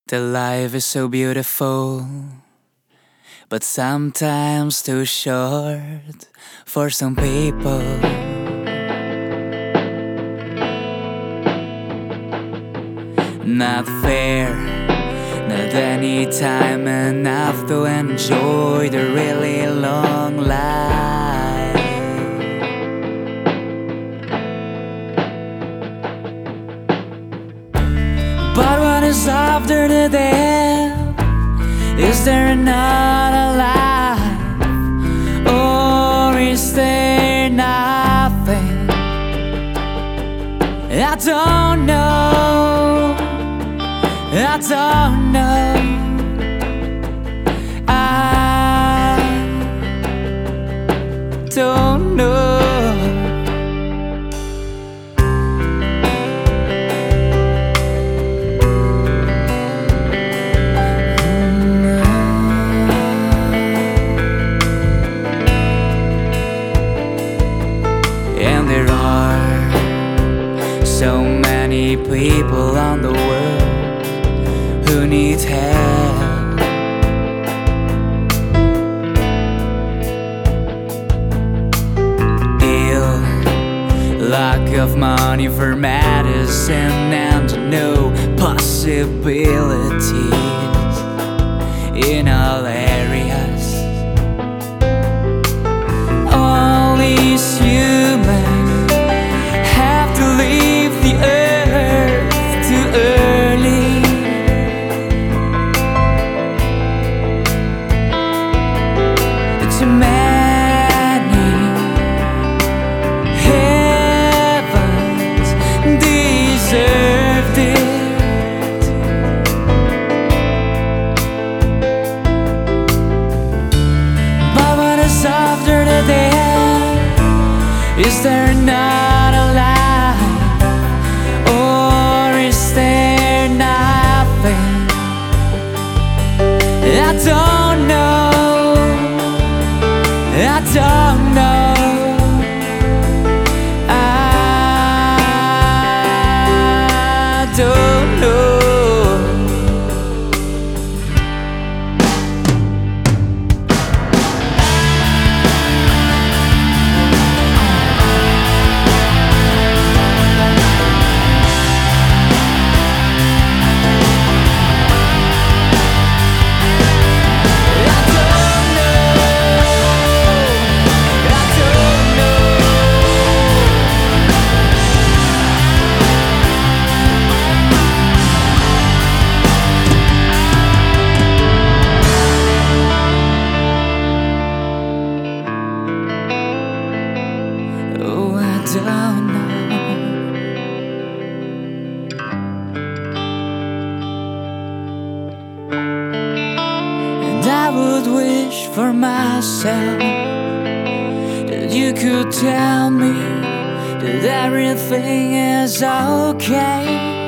The life is so beautiful, but sometimes too short for some people. Not fair, not any time enough to enjoy the really long life. But what is after the death? Is there another life? Or is there nothing? I don't know. I don't know. I don't know. And there are so many people on the world who need help. Ill, lack of money for medicine, and no possibilities in all areas. All these humans have to leave the earth too early. Too many heavens deserved it. But what is after the death? Is there not a life? Or is there nothing? I don't know. I don't know. I don't know. Oh, I don't know. And I would wish for myself that you could tell me that everything is okay.